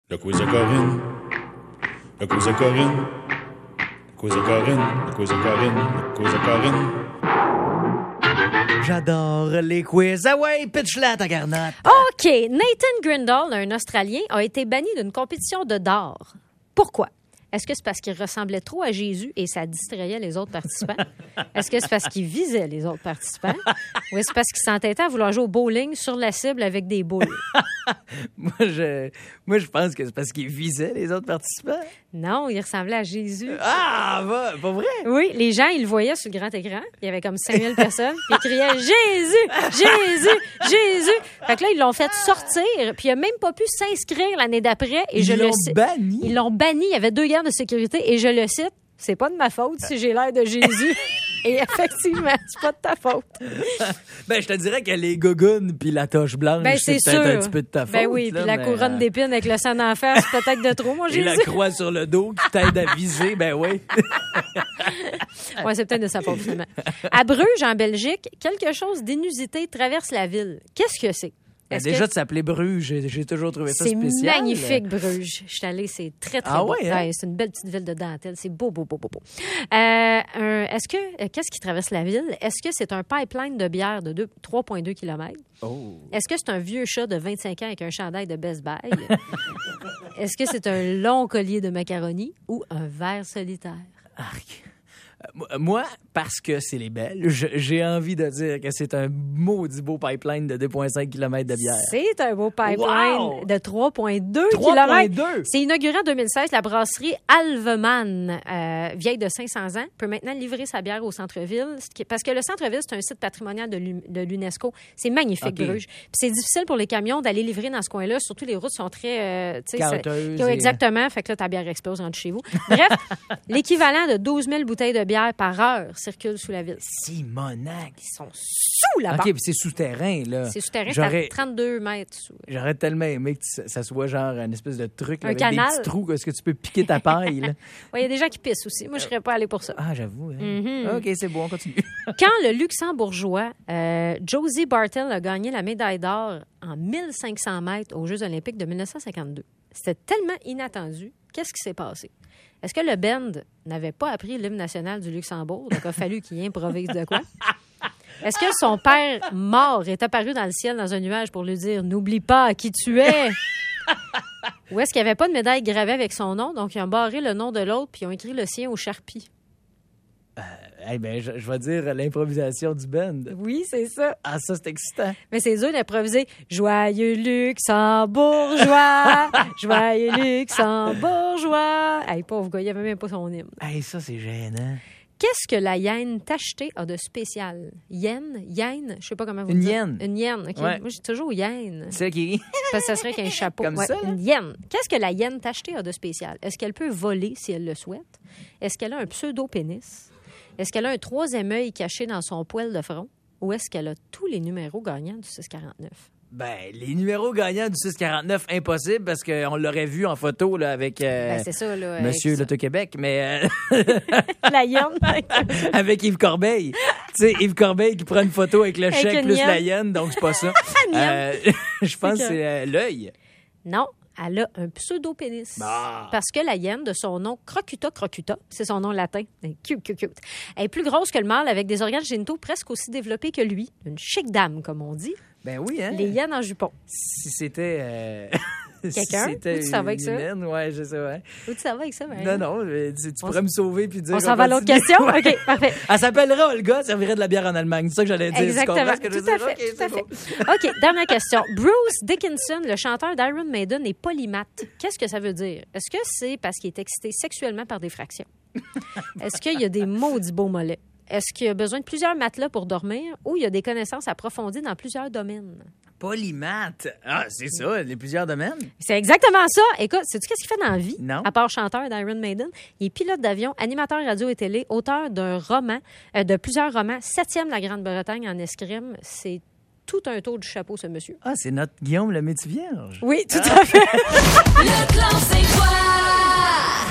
Le quiz de Corinne. Le quiz de Corinne. Le quiz de Corinne. Le quiz de Corinne. Le quiz de Corinne. J'adore les quiz. Ah ouais, pitch-la ta garnotte. OK. Nathan Grindall, un Australien, a été banni d'une compétition de dard. Pourquoi? Est-ce que c'est parce qu'il ressemblait trop à Jésus et ça distrayait les autres participants? Est-ce que c'est parce qu'il visait les autres participants? Ou est-ce parce qu'il s'entêtait à vouloir jouer au bowling sur la cible avec des boules? Moi, je pense que c'est parce qu'il visait les autres participants. Non, il ressemblait à Jésus. Ah, pas vrai? Oui, les gens, ils le voyaient sur le grand écran. Il y avait comme 5000 personnes. Puis ils criaient « Jésus! Jésus! Jésus! » Fait que là, ils l'ont fait sortir. Puis il n'a même pas pu s'inscrire l'année d'après. Et Ils l'ont banni? Ils l'ont banni. Il y avait 2 gardes de sécurité. Et je le cite, « C'est pas de ma faute si j'ai l'air de Jésus. » Et effectivement, c'est pas de ta faute. Ben, je te dirais que les gougounes puis la toche blanche, Ben, c'est c'est peut-être sûr. un petit peu de ta faute. Ben oui, là, puis la mais, couronne d'épines avec le sang en face, peut-être de trop, mon et Jésus. la croix sur le dos qui t'aide à viser, ben oui. Ouais, c'est peut-être de sa faute, finalement. À Bruges, en Belgique, quelque chose d'inusité traverse la ville. Qu'est-ce que c'est? Ben, Est-ce déjà, que de s'appeler Bruges, j'ai toujours trouvé ça c'est spécial. magnifique, Bruges. Je suis allée, c'est très, très Ah beau. ouais, hein? Ouais, c'est une belle petite ville de dentelle. C'est beau, beau, beau, beau, beau. Qu'est-ce qui traverse la ville? Est-ce que c'est un pipeline de bière de 3,2 km? Oh. Est-ce que c'est un vieux chat de 25 ans avec un chandail de Best Buy? Est-ce que c'est un long collier de macaroni ou un verre solitaire? Arc. Moi, parce que c'est les Belges, j'ai envie de dire que c'est un maudit beau pipeline de 2,5 km de bière. C'est un beau pipeline Wow! de 3,2 3,2? km. C'est inauguré en 2016. La brasserie Alveman, vieille de 500 ans, peut maintenant livrer sa bière au centre-ville. Parce que le centre-ville, c'est un site patrimonial de l'UNESCO. C'est magnifique, OK. Bruges. Puis c'est difficile pour les camions d'aller livrer dans ce coin-là. Surtout, les routes sont très... Caoteuses exactement. Fait que là, ta bière explose rentre chez vous. Bref, l'équivalent de 12 000 bouteilles de bière par heure circule sous la ville. Simonac. Ils sont sous la OK, barre. puis c'est souterrain, là. C'est souterrain, c'est à 32 mètres sous. J'aurais tellement aimé que ça soit genre une espèce de truc là, Un avec canal. des petits trous. Est-ce que tu peux piquer ta paille, là? Ouais, il y a des gens qui pissent aussi. Moi, je serais pas allée pour ça. Ah, j'avoue. Hein? Mm-hmm. OK, c'est bon, on continue. Quand le luxembourgeois Josie Bartel a gagné la médaille d'or en 1500 mètres aux Jeux olympiques de 1952, c'était tellement inattendu. Qu'est-ce qui s'est passé? Est-ce que le band n'avait pas appris l'hymne national du Luxembourg, donc il a fallu qu'il improvise de quoi? Est-ce que son père mort est apparu dans le ciel dans un nuage pour lui dire « N'oublie pas qui tu es » Ou est-ce qu'il n'y avait pas de médaille gravée avec son nom, donc ils ont barré le nom de l'autre puis ils ont écrit le sien au Sharpie? Eh bien, je vais dire l'improvisation du band. Oui, c'est ça. Ah, ça, c'est excitant. Mais c'est dur d'improviser « Joyeux Luxembourgeois, joyeux Luxembourgeois ». Hey, pauvre gars, il n'y avait même pas son hymne. Hey, ça, c'est gênant. Qu'est-ce que la hyène tachetée a de spécial? Hyène? Je sais pas comment vous Une dites. hyène. Une hyène, OK. Ouais. Moi, j'ai toujours hyène. C'est ça qui... Parce que ça serait qu'un chapeau. Comme ça, là? Une hyène. Qu'est-ce que la hyène tachetée a de spécial? Est-ce qu'elle peut voler si elle le souhaite? Est-ce qu'elle a un pseudo-pénis? Est-ce qu'elle a un 3e œil caché dans son poil de front? Ou est-ce qu'elle a tous les numéros gagnants du 649? Ben, les numéros gagnants du 649, impossible, parce qu'on l'aurait vu en photo là, avec C'est ça, là. Monsieur avec l'Auto-Québec, mais la hyène. avec Yves Corbeil. Tu sais, Yves Corbeil qui prend une photo avec le Avec chèque une plus hyène. la hyène, donc c'est pas ça. Je pense que c'est l'œil. Non, elle a un pseudo-pénis. Ah. Parce que la hyène, de son nom Crocuta crocuta, c'est son nom latin, cute, cute, cute, elle est plus grosse que le mâle avec des organes génitaux presque aussi développés que lui. Une chic dame, comme on dit. Ben oui, hein? Les hyènes en jupon. Si c'était... Quelqu'un? Si c'était Où tu s'en vas avec ça? humaine, ouais, je sais, ouais. Où tu s'en vas avec ça? Non, non, tu pourrais me sauver puis dire... On s'en va à l'autre question? OK, parfait. Elle s'appellerait Olga, servirait de la bière en Allemagne. C'est ça que j'allais dire. Exactement. Tu comprends ce que je veux Tout à dire? fait, OK, tout à c'est fait. bon. OK, dernière question. Bruce Dickinson, le chanteur d'Iron Maiden, est polymathe. Qu'est-ce que ça veut dire? Est-ce que c'est parce qu'il est excité sexuellement par des fractions? Est-ce qu'il y a des maudits beaux mollets? Est-ce qu'il a besoin de plusieurs matelas pour dormir ou il y a des connaissances approfondies dans plusieurs domaines? Polymath. Ah, c'est ça, les plusieurs domaines. C'est exactement ça. Écoute, sais-tu qu'est-ce qu'il fait dans la vie? Non. À part chanteur d'Iron Maiden, il est pilote d'avion, animateur radio et télé, auteur d'un roman, de plusieurs romans, 7e de la Grande-Bretagne en escrime. C'est tout un tour du chapeau, ce monsieur. Ah, c'est notre Guillaume le Métis-Vierge. Oui, tout à fait. Le clan, c'est quoi?